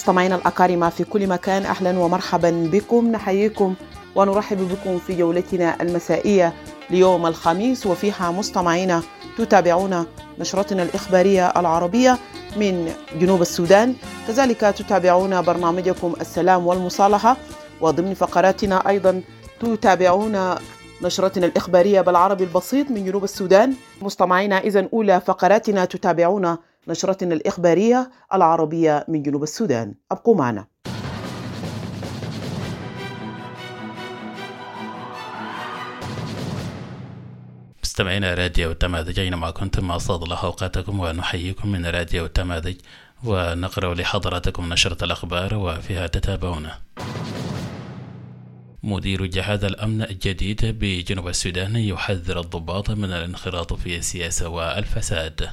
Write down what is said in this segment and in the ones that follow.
مستمعينا الأكارم في كل مكان، أهلا ومرحبا بكم. نحييكم ونرحب بكم في جولتنا المسائية ليوم الخميس، وفيها مستمعينا تتابعون نشرتنا الإخبارية العربية من جنوب السودان. كذلك تتابعون برنامجكم السلام والمصالحة، وضمن فقراتنا أيضا تتابعون نشرتنا الإخبارية بالعربي البسيط من جنوب السودان. مستمعينا، إذن أولى فقراتنا تتابعون نشرتنا الإخبارية العربية من جنوب السودان. أبقوا معنا. مستمعينا راديو التماذج أينما كنتم، أسعد الله أوقاتكم ونحييكم من راديو التماذج، ونقرأ لحضراتكم نشرة الأخبار وفيها تتابعون. مدير جهاز الأمن الجديد بجنوب السودان يحذر الضباط من الانخراط في السياسة والفساد.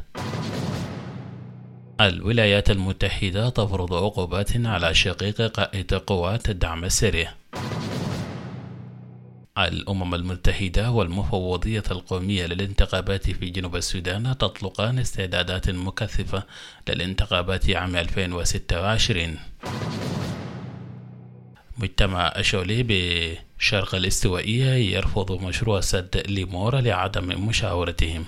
الولايات المتحدة تفرض عقوبات على شقيق قائد قوات الدعم السري. الأمم المتحدة والمفوضية القومية للانتخابات في جنوب السودان تطلقان استعدادات مكثفة للانتخابات عام 2026. مجتمع أشولي بشرق الاستوائية يرفض مشروع سد ليمور لعدم مشاورتهم.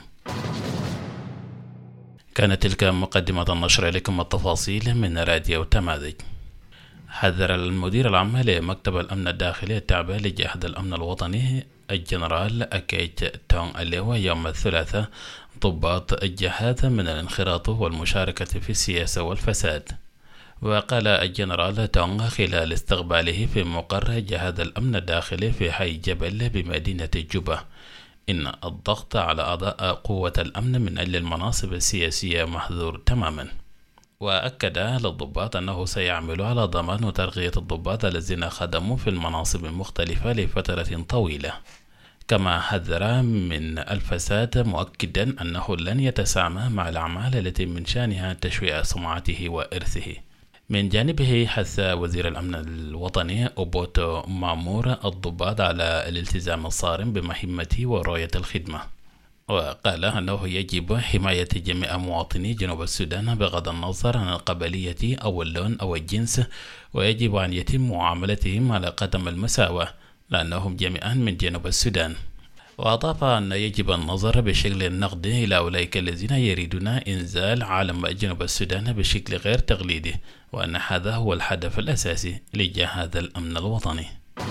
كانت تلك مقدمة النشر، لكم التفاصيل من راديو التماذج. حذر المدير العام لمكتب الأمن الداخلي التابع لجهاز الأمن الوطني الجنرال أكيت تونغ الليوة يوم الثلاثاء ضباط الجهاز من الانخراط والمشاركة في السياسة والفساد. وقال الجنرال تونغ خلال استقباله في مقر جهاز الأمن الداخلي في حي جبل بمدينة جوبا إن الضغط على أعضاء قوة الأمن من أجل المناصب السياسية محظور تماما. وأكد للضباط أنه سيعمل على ضمان وترقية الضباط الذين خدموا في المناصب المختلفة لفترة طويلة. كما حذر من الفساد، مؤكدا أنه لن يتسامى مع الأعمال التي من شأنها تشويه سمعته وإرثه. من جانبه حث وزير الأمن الوطني أوبوتو مامور الضباط على الالتزام الصارم بمهمته ورؤية الخدمة، وقال أنه يجب حماية جميع مواطني جنوب السودان بغض النظر عن القبلية أو اللون أو الجنس، ويجب أن يتم معاملتهم على قدم المساواة لأنهم جميعا من جنوب السودان. وأضاف أن يجب النظر بشكل نقدي إلى أولئك الذين يريدون إنزال عالم جنوب السودان بشكل غير تقليدي، وأن هذا هو الهدف الأساسي لجهاز الأمن الوطني.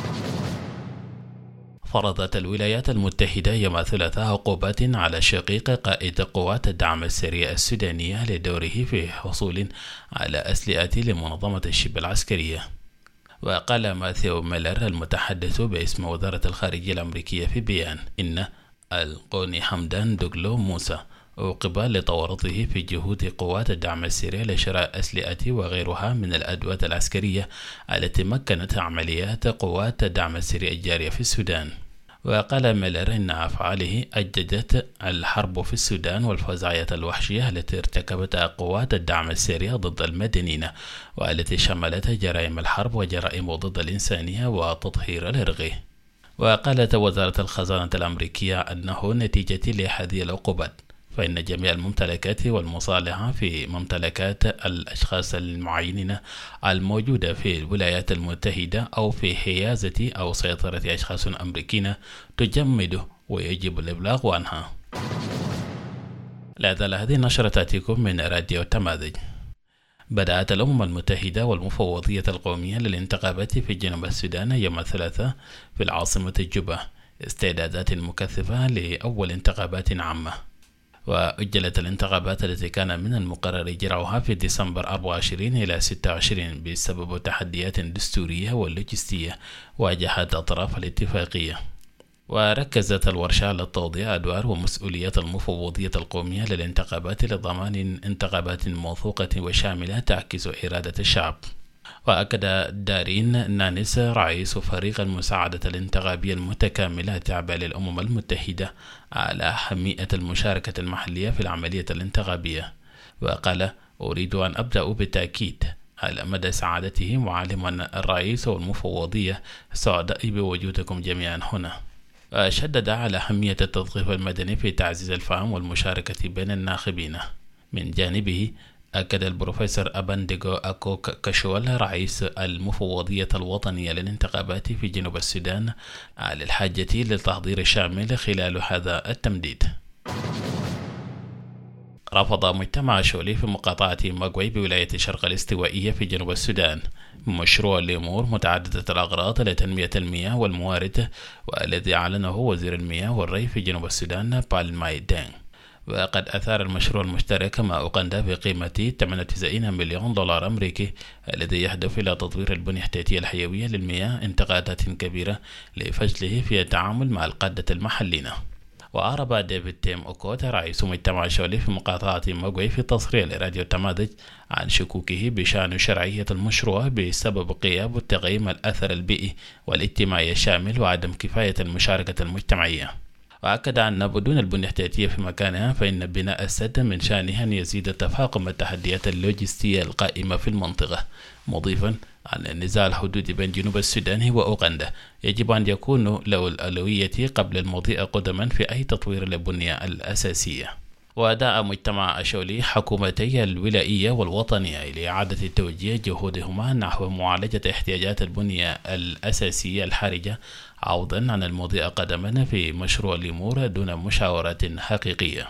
فرضت الولايات المتحدة يوم الثلاثاء عقوبات على شقيق قائد قوات الدعم السري السودانية لدوره في حصول على أسلحة لمنظمة الشبه العسكرية. وقال ماثيو ميلر المتحدث باسم وزارة الخارجية الأمريكية في بيان إن القوني حمدان دوغلو موسى عوقب لتورطه في جهود قوات الدعم السري لشراء أسلحة وغيرها من الأدوات العسكرية التي مكنت عمليات قوات الدعم السري الجارية في السودان. وقال ميلر إن أفعاله أجدت الحرب في السودان والفزاعية الوحشية التي ارتكبتها قوات الدعم السري ضد المدنيين، والتي شملت جرائم الحرب وجرائم ضد الإنسانية وتطهير الإرغ. وقالت وزارة الخزانة الأمريكية أنه نتيجة لهذه العقوبات فإن جميع الممتلكات والمصالح في ممتلكات الأشخاص المعينين الموجودة في الولايات المتحدة أو في حيازة أو سيطرة أشخاص أمريكيين تجمد ويجب الإبلاغ عنها. لا زال هذه النشرة تأتيكم من راديو التماذج. بدأت الأمم المتحدة والمفوضية القومية للانتخابات في جنوب السودان يوم الثلاثاء في العاصمة جوبا استعدادات مكثفة لأول انتخابات عامة. وأجلت الانتخابات التي كان من المقرر إجراؤها في ديسمبر 24 إلى 26 بسبب تحديات دستورية ولوجستية واجهت أطراف الاتفاقية. وركزت الورشة على توضيح أدوار ومسؤوليات المفوضية القومية للانتخابات لضمان انتخابات موثوقة وشاملة تعكس إرادة الشعب. وأكد دارين نانيس رئيس فريق المساعدة الانتخابية المتكاملة تابع للأمم المتحدة على أهمية المشاركة المحلية في العملية الانتخابية. وقال: أريد أن أبدأ بالتأكيد على مدى سعادته، معلما الرئيس والمفوضية سعداء بوجودكم جميعا هنا. شدد على أهمية التثقيف المدني في تعزيز الفهم والمشاركة بين الناخبين. من جانبه أكد البروفيسور أبانديغو أكوك كشول رئيس المفوضية الوطنية للانتخابات في جنوب السودان على الحاجة للتحضير الشامل خلال هذا التمديد. رفض مجتمع شولي في مقاطعة ماغوي بولاية الشرق الاستوائية في جنوب السودان مشروع لأمور متعددة الأغراض لتنمية المياه والموارد، والذي أعلنه وزير المياه والري في جنوب السودان بالماي دينغ. وقد أثار المشروع المشترك مع أوغندا بقيمة 98 مليون دولار أمريكي، الذي يهدف إلى تطوير البنية التحتية الحيوية للمياه انتقادات كبيرة لفشله في التعامل مع القادة المحليين. وأعرب ديفيد تيم أوكوت رئيس مجتمع شولي في مقاطعة ماغوي في تصريح لراديو تمادج عن شكوكه بشأن شرعية المشروع بسبب غياب تقييم الأثر البيئي والاجتماعي الشامل وعدم كفاية المشاركة المجتمعية. وأكد أن بدون البنية التحتية في مكانها فإن بناء السد من شأنه أن يزيد تفاقم التحديات اللوجستية القائمة في المنطقة، مضيفا أن النزاع الحدودي بين جنوب السودان وأوغندا يجب أن يكون له الأولوية قبل المضي قدما في أي تطوير للبنية الأساسية. ودعا مجتمع شولي حكومتي الولائية والوطنية لإعادة توجيه جهودهما نحو معالجة احتياجات البنية الأساسية الحرجة، عوضا عن المضي قدما في مشروع ليمور دون مشاورات حقيقية.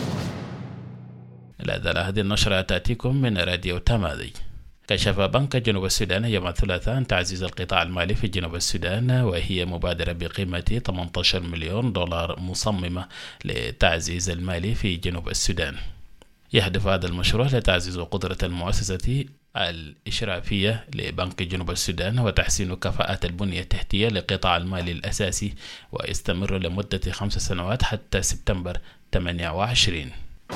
لا زال هذه النشرة تأتيكم من راديو تمادج. كشف بنك جنوب السودان يوم الثلاثاء عن تعزيز القطاع المالي في جنوب السودان، وهي مبادرة بقيمة 18 مليون دولار مصممة لتعزيز المالي في جنوب السودان. يهدف هذا المشروع لتعزيز قدرة المؤسسة الإشرافية لبنك جنوب السودان وتحسين كفاءة البنية التحتية لقطاع المال الأساسي، ويستمر لمدة 5 سنوات حتى سبتمبر 28.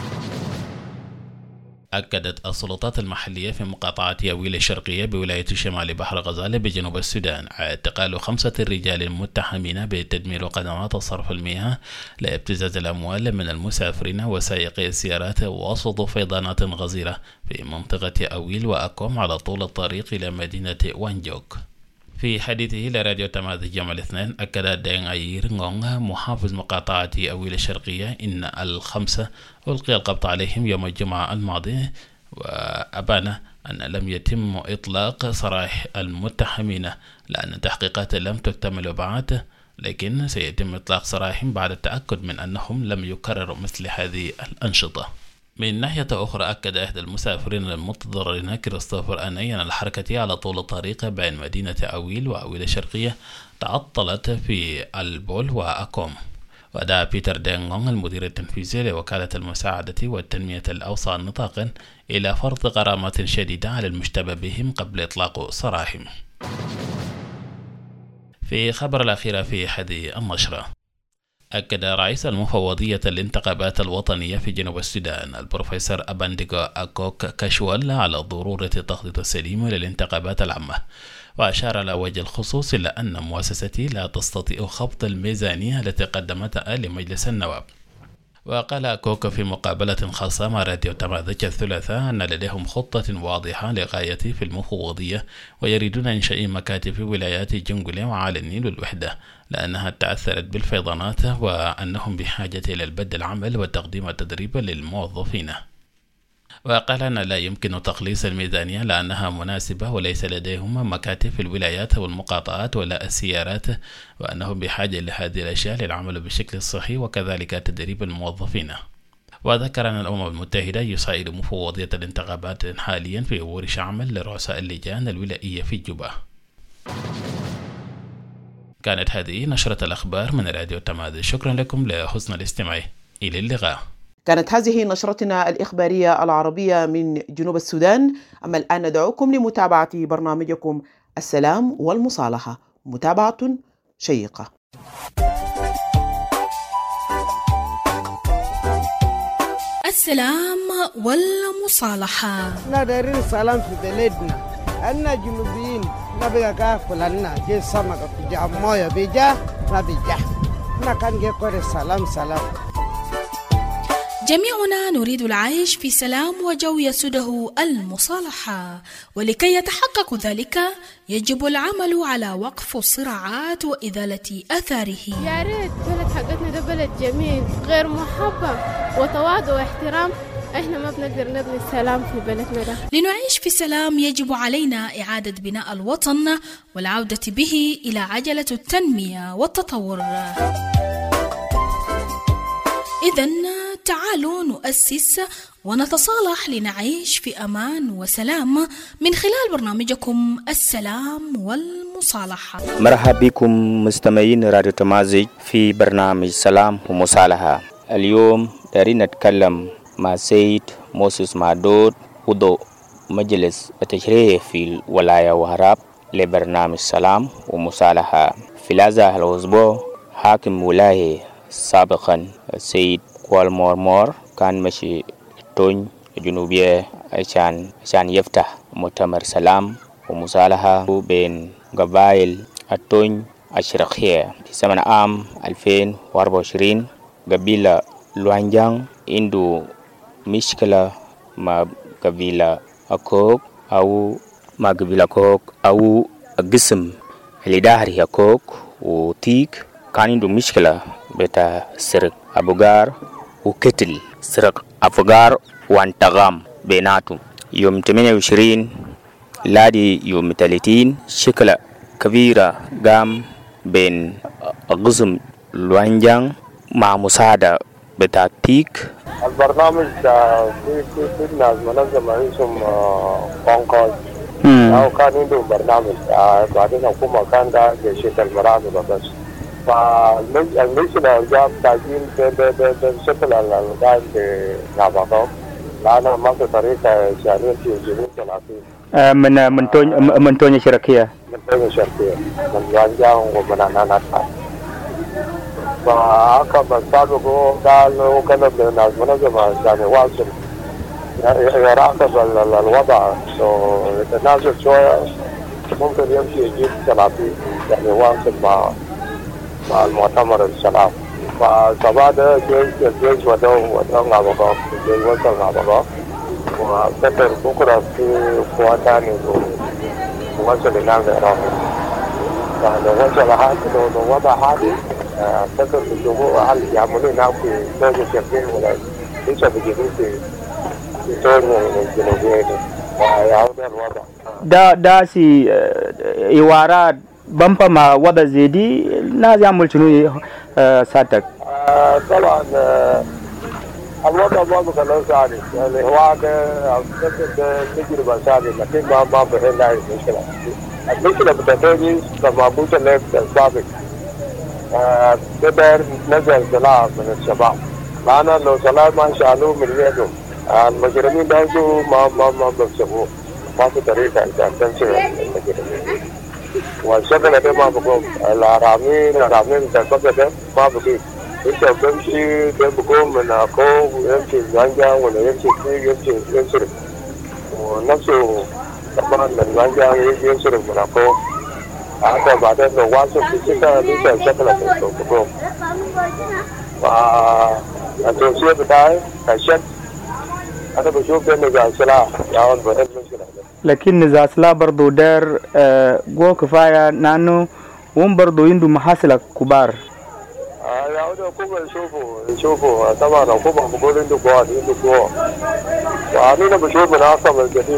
أكدت السلطات المحلية في مقاطعة ياويل الشرقية بولاية شمال بحر غزال بجنوب السودان اعتقال 5 رجال متهمين بتدمير قنوات صرف المياه لابتزاز الأموال من المسافرين وسائقي السيارات وسط فيضانات غزيرة في منطقة ياويل وأكوم على طول الطريق إلى مدينة وانجوك. في حديثه لراديو تمادج يوم الاثنين، أكد دين أيير نغونغ محافظ مقاطعة ياويل الشرقية إن ال5 ألقي القبض عليهم يوم الجمعة الماضي، وأبان أن لم يتم إطلاق سراح المتهمين لأن التحقيقات لم تكتمل بعد، لكن سيتم إطلاق سراحهم بعد التأكد من أنهم لم يكرروا مثل هذه الأنشطة. من ناحية أخرى، أكد إحدى المسافرين المتضررين كريستوفر أني أن الحركة على طول الطريق بين مدينة أويل وأويل الشرقية تعطلت في البول وأكوم. ودعا بيتر دينغونغ المدير التنفيذي لوكالة المساعدة والتنمية الأوسع نطاقا إلى فرض غرامات شديدة على المشتبه بهم قبل إطلاق سراحهم. في خبر الأخير في هذه النشرة، أكد رئيس المفوضية الانتخابات الوطنية في جنوب السودان البروفيسور أبانديغو أكوك كشول على ضرورة التخطيط السليم للانتخابات العامة، وأشار على وجه الخصوص إلى أن مؤسستي لا تستطيع خفض الميزانية التي قدمتها لمجلس النواب. وقال أكوك في مقابلة خاصة مع راديو تمادج الثلاثاء أن لديهم خطة واضحة لغاية في المفوضية، ويريدون إنشاء مكاتب في ولايات جنجولي وعلى النيل والوحدة لأنها تأثرت بالفيضانات، وأنهم بحاجة إلى البدء العمل وتقديم التدريب للموظفين. وقال أن لا يمكن تقليص الميزانية لأنها مناسبة وليس لديهم مكاتب في الولايات والمقاطعات ولا السيارات، وأنهم بحاجة لهذه الأشياء للعمل بشكل صحي وكذلك تدريب الموظفين. وذكر أن الأمم المتحدة يساعد مفوضية الانتخابات حاليا في ورش عمل لرؤساء اللجان الولائية في جوبا. كانت هذه نشرة الأخبار من راديو تمادج. شكرا لكم لحسن الاستماع. إلى اللقاء. كانت هذه نشرتنا الإخبارية العربية من جنوب السودان. أما الآن ندعوكم لمتابعة برنامجكم السلام والمصالحة، متابعة شيقة. السلام والمصالحة. ندير السلام في بلدنا، أنا جنوبيين نبي كافل لنا جي سمك بيجا مويا بيجا نبيجا نكان جي كور السلام سلام. جميعنا نريد العيش في سلام وجو يسوده المصالحة، ولكي يتحقق ذلك يجب العمل على وقف الصراعات وإزالة أثاره. يا ريت بلد حقتنا ده بلد جميل غير محبب وتواضع واحترام احنا ما بنقدر نبني السلام في بلدنا ده. لنعيش في سلام يجب علينا إعادة بناء الوطن والعودة به إلى عجلة التنمية والتطور. إذن تعالوا نؤسس ونتصالح لنعيش في أمان وسلام من خلال برنامجكم السلام والمصالحة. مرحبا بكم مستمعين راديو تمازج في برنامج سلام ومصالحة. اليوم دارين نتكلم مع سيد موسيس مادود عضو مجلس التشريعي في الولاية وهراب لبرنامج سلام ومصالحة. في هذا الأسبوع حاكم ولاية سابقا السيد كوال مورمور كان مشي تون جنوبية عشان يفتح مؤتمر سلام ومصالحة بين قبائل التون الشرقية في سنة عام 2024. قبيلة لوانجان عنده مشكلة مع قبيلة أكوك أو مع قبيلة أكوك أو قسم اللي داهري أكوك وتيك كان عنده مشكلة بتاع سرق أبوغار وكتل سرق أفغار وانتغام بيناتهم. يوم 28 لادي يوم 30 شكلة كبيرة قام بين قسم لوانجان مع مساعدة بتاع تيك. البرنامج في ناس منظمة اسم قنقاز أو كان عندهم برنامج بعدين الحكومة كان ده جيشة المرافق بس. فالمشكلة جاب تاجيل بشكل الغاية في نابغة لأنه ما في طريقة شاملة في جنوب 30 من تونيا شرقية من وانجان ومن أناناتا. فأكبر سابقه قال وكلم الناس منظمة يعني واصل يراقب الوضع يتنازل شوية ممكن يمشي يجيب 30 يعني واصل مع المؤتمر السلام. فصباح ده الجيش ودوه نابغة الجيش وصل نابغة وكتر بكرة في قوة تاني ووصل هناك العراق. فلو وصل هذا لو وضع هذه فكر الجمهور هل يعملون هناك في توجه شرقين ولا ليس بجنوب في توجه الجنوبيين ويعود الوضع. دا سي إوارات بمبا مع وضع زيدي ناس يعمل شنو ساتك؟ طبعا الوضع ما بخلوه ثاني يعني هو أعتقد تجربة ثانية لكن ما بحل هاي المشكلة. المشكلة بتتجي لما بوجه لك السابق بدر نزل سلاح من الشباب لأن لو سلاح ما شالوه من يدهم المجرمين برضو ما بيكسبوه ما في طريقة عشان تنشر المجرمين والشغل ده ما بقوم العرامين البقى ده ما بقيم انت بمشي ده بقوم من أكوب يمشي زنجان ولا يمشي فيه يمشي ينصرف ونفسه طبعا من زنجان يجي ينصرف من أكوب هذا بعدين لو واصل في سكة ليس شكله بقوم. فالتوصية بتاعي كشك أنا بشوف ده نزاع سلاح يعود بهذه المشكلة. لكن نزاع سلاح برضو دار جو كفاية لأنه هم برضو عنده محاصيل كبار. يعود الحكومة يشوفوا طبعا الحكومة بقول عنده قوة وأنا بشوف من أعصم الجديد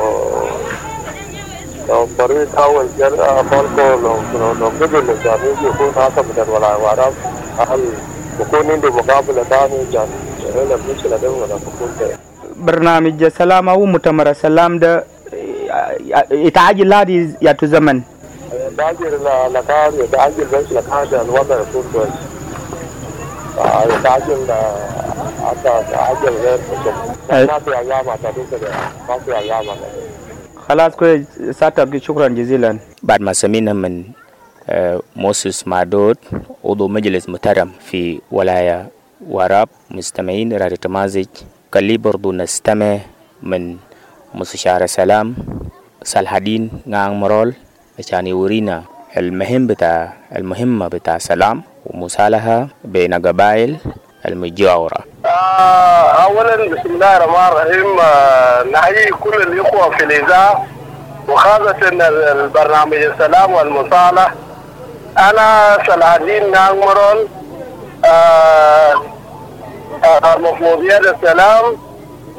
لو بريد أول جرأة فالكو لو قبل الجانب يكون أعصم من الولاية وعرب هل يكون عنده مقابلة ثانية جان هلا المشكلة ده ولا بكون ده. برنامج سلام أو مؤتمر سلام ده يتعجل هذه يا زمن. يتعجل بس لكان الوضع يكون كويس. يتعجل حتى يتعجل غير ما في أيام أعتقد ما في أيام خلاص كويس ساتك شكرا جزيلا. بعد ما سمعنا من موسيس مادود عضو مجلس محترم في ولاية وهراب مستمعين راديو تمازج كلي برضو نستمع من مستشار سلام صالح الدين نعم مرول عشان يورينا المهمة بتاع سلام ومصالحة بين قبائل المجاورة. أولا بسم الله الرحمن الرحيم نحيي كل الإخوة في الإذاعة وخاصة البرنامج السلام والمصالحة. أنا صالح الدين نعم مرول مفوضية السلام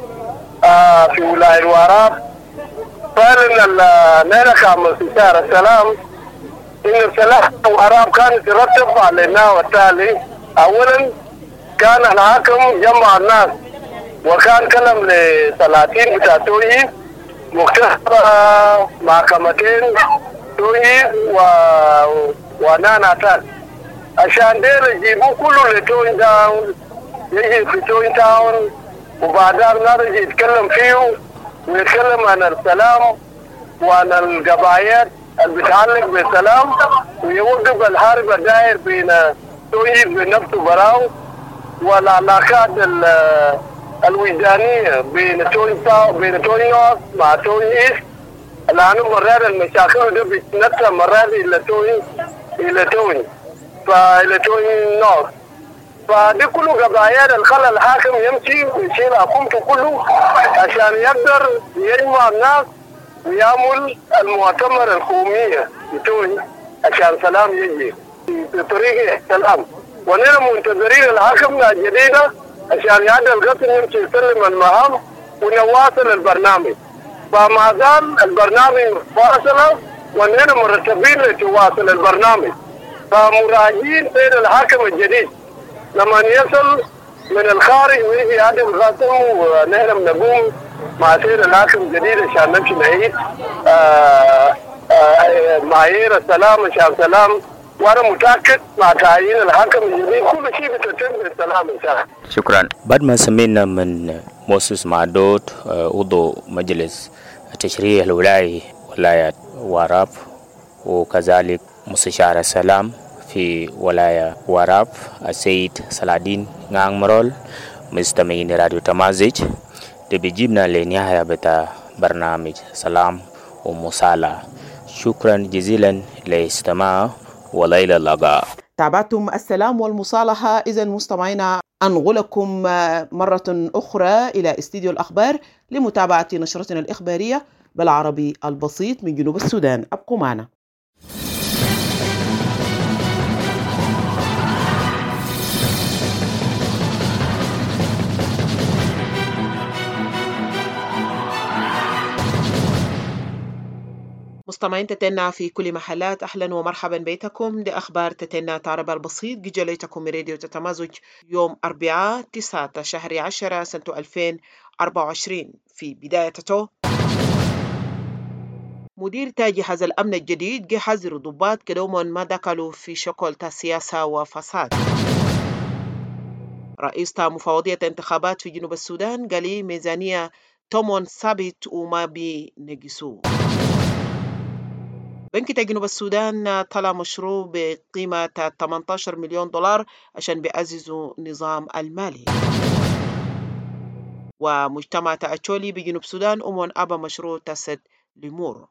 في ولاية الوراب. فعلا نحن كمستشار السلام إن السلام الوراب كانت ترتب على النحو التالي. أولا كان الحاكم جمع الناس وكان كلم لسلاطين بتاع توي مكتسبة محكمتين توي وناناتات عشان دير يجيبوا كله لتوين تاون، يجي في توين تاون وبعدها الناس يتكلم فيه ويتكلم عن السلام وعن القضايات اللي بتتعلق بالسلام ويوقف الحرب الداير بين توي بنفسه براو والعلاقات الوجدانية بين توي نورث مع توي ايست، لأنه مرات المشاكل دي بتنتهي مرات إلى توي نورث. فدي كله قضايا الخلى الحاكم يمشي ويشيل حكومته كله عشان يقدر يجمع الناس ويعمل المؤتمر القومية بتوي عشان سلام يجي في طريق السلام. ونحن منتظرين الحاكم الجديدة عشان يعدل القسم يمشي يسلم المهام ونواصل البرنامج. فما زال البرنامج واصل ونحن مرتبين لتواصل البرنامج. فمراجعين سيد الحاكم الجديد لما يصل من الخارج ويجي يعدل القسم ونحن بنقوم مع سيد الحاكم الجديد عشان نمشي نعيد معايير السلام عشان سلام. وانا متاكد مع تعيين الحاكم الجديد كل شيء بيتم بالسلام ان شاء الله. شكرا. بعد ما سمعنا من موسوس معدود عضو مجلس التشريع الولايي ولاية وراب وكذلك مستشار السلام في ولاية وراب السيد سلادين نعم مرول مستمعين راديو تمازج دي بيجيبنا لنهاية بتاع برنامج سلام ومصالحة. شكرا جزيلا لاستماع وليلى اللقاء. تابعتم السلام والمصالحة. إذن مستمعينا أنقلكم مرة أخرى إلى استديو الأخبار لمتابعة نشرتنا الإخبارية بالعربي البسيط من جنوب السودان. أبقوا معنا. مستمعين تتنا في كل محلات، أهلا ومرحبا بيتكم. دي أخبار تتنا تعرب البسيط جليتكم من راديو تتمازج يوم 4 9 شهر 10 سنة 2024. في بداية مدير جهاز الأمن الجديد جهز ضباط كدوم ما دخلوا في شكل سياسة وفساد. رئيس مفوضية انتخابات في جنوب السودان قال ميزانية تومون ثابت وما بينقصوه. بنك جنوب السودان طلع مشروع بقيمة 18 مليون دولار عشان بيعززوا نظام المالي. ومجتمع تأتشولي بجنوب السودان أمون أبا مشروع تسد ليمور.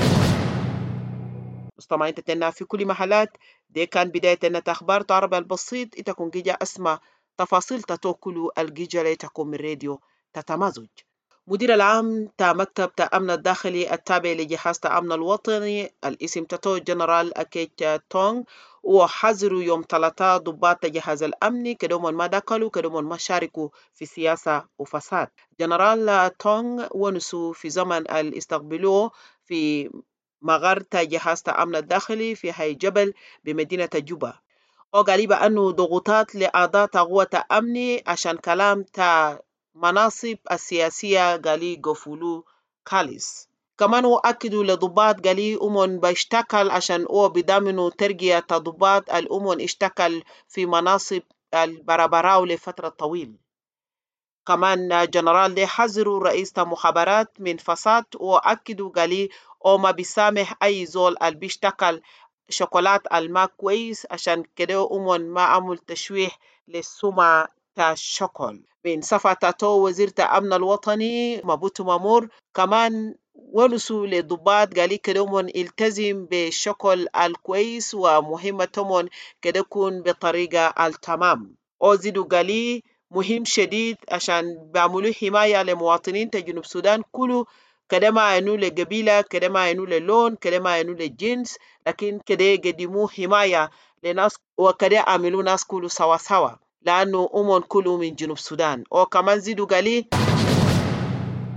مستمعين تتنا في كل محلات. دي كان بداية أخبار تعرب البسيط. إتكون جيجا أسمع تفاصيل تتوكلوا الجيجا ليتكم من راديو تتمازج. مدير العام مكتب أمن الداخلي التابع لجهاز الأمن الوطني الاسم تتو جنرال أكيت تونغ وحذروا يوم 3 ضباط جهاز الأمن كدومون ما دخلوا كدومون ما شاركوا في سياسة وفساد. جنرال تونغ ونسوا في زمن الاستقبلوه في مغار جهاز الأمن الداخلي في هاي جبل بمدينة جوبا. وقال أنه ضغوطات لأعضاء قوة أمني عشان كلام مناصب السياسية قالي قفلوا كاليس. كمان أكدوا لضباط قالي أمون بيشتكل عشان بدامنوا ترقية ضباط الأمون اشتكل في مناصب البرابراو لفترة طويلة. كمان جنرال دي حذروا رئيس مخابرات من فساد وأكدوا قالي ما بيسامح أي زول بيشتكل شوكولات الماء كويس عشان كده أمون ما عمل تشويه للسمعة الشكل. من صفة تاتو وزير الأمن الوطني مابوتو مامور كمان ونسوا للضباط قالي كدومون التزم بالشكل الكويس ومهمتهم كده يكون بطريقة التمام. وزيدوا قالي مهم شديد عشان بيعملوا حماية لمواطنين جنوب السودان كله كده ما ينو لقبيلة كده ما ينو للون كده ما ينو للجنس لكن كده يقدموا حماية لناس وكده يعملوا ناس كله سوا سوا لأنه أمون كله من جنوب السودان. وكمان زيدوا قالي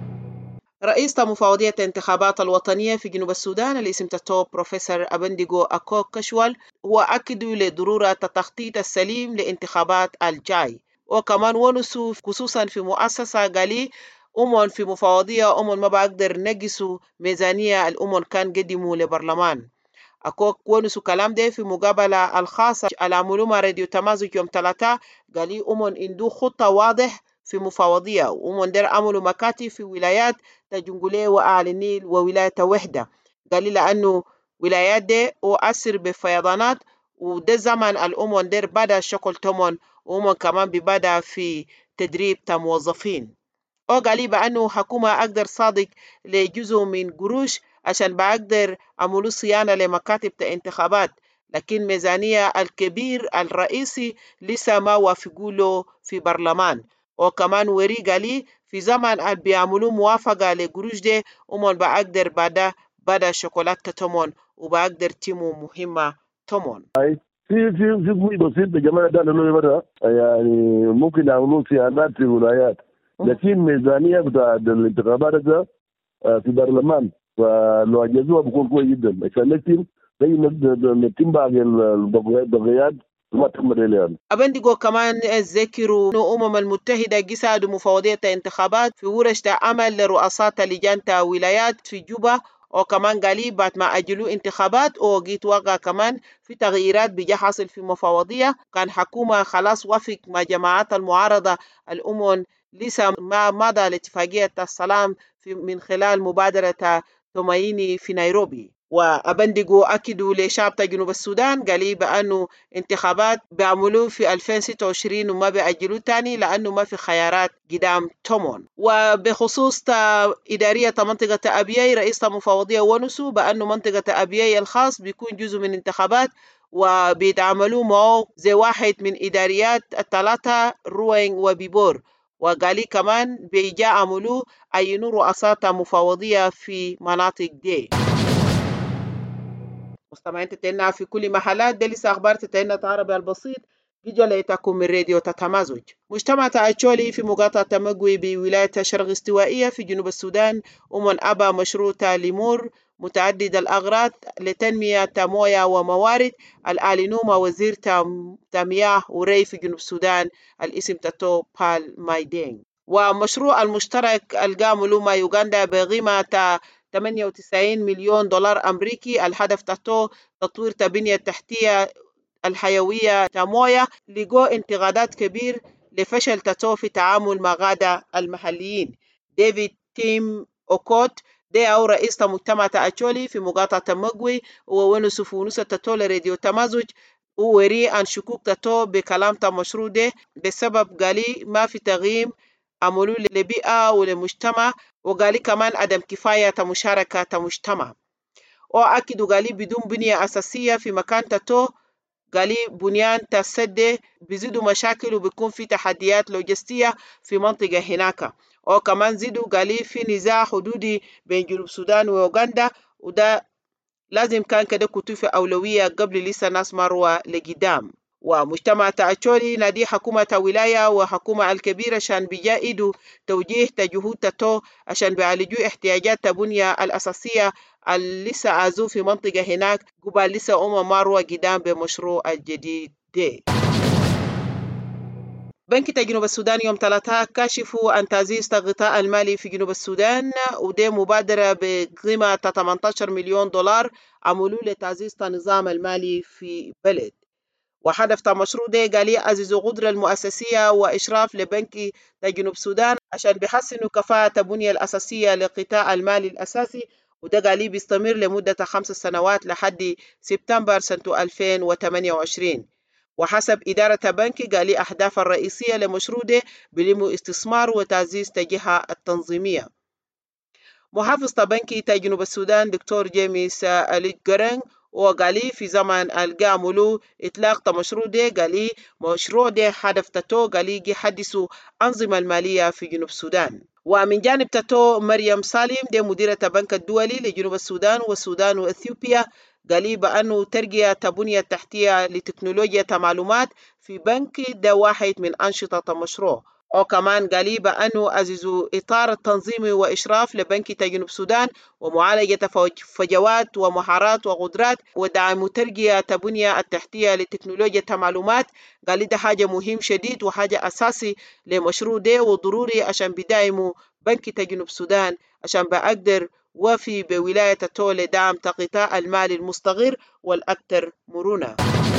رئيس مفوضية الانتخابات الوطنية في جنوب السودان الاسم تتو بروفيسور أبنديغو أكوك كشوال هو أكد لضرورة التخطيط السليم لانتخابات الجاي، وكمان ونسوا خصوصا في مؤسسة قالي في مفوضية ما بقدر نقصوا ميزانية الأمم كان قدموا لبرلمان. أكوك ونسوا كلام ده في مقابلة الخاصة على معلومة راديو تمازج يوم 3 قالي عنده خطة واضح في مفوضية دير عملوا مكاتب في ولايات تجنجولي وآل النيل وولاية وحدة. قال لأنه ولايات دي وأثر بفيضانات وده زمن دير بدأ شكل تمون كمان ببدأ في تدريب موظفين. قال بأنه حكومة أقدر صادق لجزء من قروش عشان بقدر عملوا صيانة لمكاتب الانتخابات، لكن ميزانية الكبير الرئيسي لسه ما وافقوا له في برلمان. وكمان وري قالي في زمن بيعملوا موافقة لقروش دي بقدر بعد شوكولاتة تمون وبقدر تيمو مهمة تمون. في قوي بسيط يا جماعة ده له مرة يعني ممكن يعملوا صيانات في ولايات، لكن ميزانية بتاع الانتخابات ده في برلمان فلو أجازوها بكون كويس جدا عشان نتم باقي البغيات ما تكمل اليوم. أبنديغو كمان ذكروا إنه الأمم المتحدة جسدوا مفوضية الانتخابات في ورش عمل لرؤساء لجان ولايات في جوبا، وكمان قالي بعد ما أجلوا انتخابات وجيت وقع كمان في تغييرات بيجي حاصل في مفوضية. كان حكومة خلاص وافق مع جماعات المعارضة الأمم لسه ما مضى لاتفاقية السلام من خلال مبادرة تومايني في نيروبي. وأبنديغو أكدوا لشعب جنوب السودان قالي بأنه انتخابات بيعملوه في 2026 وما بيأجلوه تاني لأنه ما في خيارات قدام تومون. وبخصوص إدارية منطقة أبيي رئيس مفوضية ونسو بأنه منطقة أبيي الخاص بيكون جزء من انتخابات وبيتعاملوا معه زي واحد من إداريات الثلاثة روين وبيبور. وقالي كمان بيجا عملوا أينو رؤساء مفوضية في مناطق دي. مستمعين تتنا في كل محلات دي لسه أخبار تتنا عربي البسيط جيجا ليتكم من راديو تتمازج. مجتمع تأتشولي في مقاطعة تمقوي بولاية شرق استوائية في جنوب السودان أبى مشروع ليمور متعدد الأغراض لتنمية موية وموارد الآلينوما وزير تمياه وري في جنوب السودان الاسم تتو بال مايدين. ومشروع المشترك القام مع يوغندا بقيمة 98 مليون دولار أمريكي. الهدف تحته تطوير البنية التحتية الحيوية موية لقوا انتقادات كبير لفشل تتو في تعامل مع غادة المحليين. ديفيد تيم أوكوت ده أو رئيس مجتمع تأتشولي في مقاطعة مقوي وونسو في ونسة تتو لراديو تمازج ووري عن شكوك تتو بكلام مشروع ده بسبب قالي ما في تغييم عملوا لبيئة ولمجتمع، وقالي كمان عدم كفاية مشاركة مجتمع. وأكدوا قالي بدون بنية أساسية في مكان تتو قالي بنيان تسد بيزيدوا مشاكل وبيكون في تحديات لوجستية في منطقة هناك. وكمان زيدوا قالي في نزاع حدودي بين جنوب السودان وأوغندا وده لازم كان كده كنت في أولوية قبل لسه ناس مروا لقدام. ومجتمع تأتشولي نادي حكومة ولاية وحكومة الكبيرة عشان بيجايدوا توجيه جهود تتو عشان بيعالجوا احتياجات البنية الأساسية اللي لسه عازوا في منطقة هناك قبل لسه ماروا قدام بمشروع الجديد دي. بنك جنوب السودان يوم 3 كاشفوا عن تعزيز الغطاء المالي في جنوب السودان ودي مبادرة بقيمة 18 مليون دولار عملوا لتعزيز النظام المالي في بلد. وهدف المشروع ده قال يعزز قدرة المؤسسية وإشراف لبنك جنوب السودان عشان بيحسنوا كفاءة البنية الأساسية لقطاع المالي الأساسي، وده قال بيستمر لمدة 5 سنوات لحد سبتمبر سنة 2028. وحسب إدارة البنك قال أهداف الرئيسية لمشروع ده بلمو استثمار وتعزيز الجهة التنظيمية. محافظ بنك جنوب السودان دكتور جيمس أليجرين وقال في زمن القاملو إطلاق مشروع ده قال مشروع ده هدف تتو قال يجي حدثوا أنظمة المالية في جنوب السودان. ومن جانب تتو مريم سالم دي مديرة البنك الدولي لجنوب السودان والسودان وإثيوبيا قال بأنه ترقية البنية التحتية لتكنولوجيا المعلومات في بنك ده واحد من أنشطة المشروع. وكمان قال بأنه أززوا إطار التنظيمي وإشراف لبنك جنوب السودان ومعالجة فجوات ومهارات وقدرات ودعم ترقية البنية التحتية لتكنولوجيا المعلومات. قال ده حاجة مهم شديد وحاجة أساسي لمشروع ده وضروري عشان بدايمه بنك جنوب السودان عشان بقدر وفي بولاية التولي دعم قطاع المال المصغر والأكثر مرونة.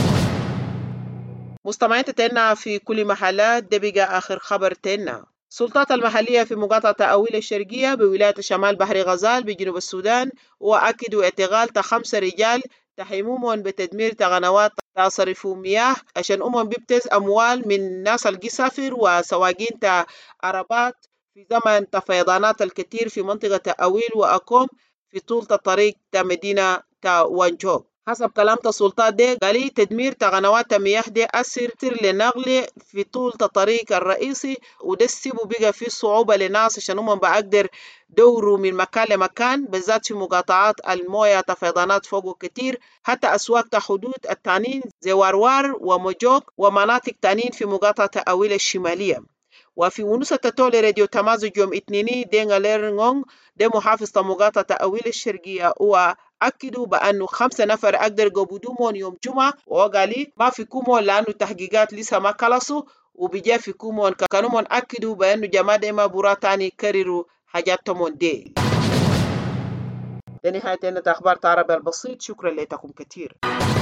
مستمعين تتنا في كل محلات، ده بقى آخر خبر تنا. السلطات المحلية في مقاطعة تأويل الشرقية بولاية شمال بحر غزال بجنوب السودان وأكدوا اعتقال 5 رجال تحمومهم بتدمير قنوات تصرف مياه عشان بيبتز أموال من ناس القسافر وسواقين عربات في زمن تفيضانات الكثير في منطقة تأويل وأكوم في طول الطريق مدينة وانجوب. حسب كلام السلطات دي قال تدمير قنوات المياه دي أثر لنقل في طول الطريق الرئيسي وده السبب بقى فيه صعوبة للناس عشان هم بقدر دوروا من مكان لمكان بالذات في مقاطعات الموية تفيضانات فوقه كتير. حتى أسواق حدود التانين زي واروار وموجوك ومناطق تانين في مقاطعة تأويل الشمالية. وفي ونسة تولي راديو تمازج يوم اثنيني دينغ ليرنغونغ ده محافظ مقاطعة تأويل الشرقية أكدوا بأنه 5 نفر أقدر قبضوهم يوم جمعة وقالي ما في كومون لأنه تحقيقات لسه ما خلصوا وبيجا في كومون كانوا أكدوا بأنه جماعة ما برا تاني كرروا حاجاتهم دي. لنهاية أخبار عربي البسيط. شكرا لكم كثير.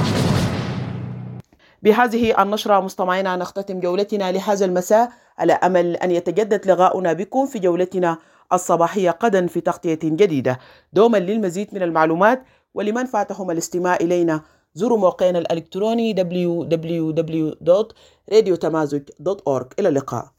بهذه النشرة مستمعينا نختتم جولتنا لهذا المساء على أمل أن يتجدد لقاؤنا بكم في جولتنا الصباحية غدا في تغطية جديدة. دوما للمزيد من المعلومات ولمن فاتهم الاستماع إلينا زوروا موقعنا الإلكتروني www.radiotamazug.org. إلى اللقاء.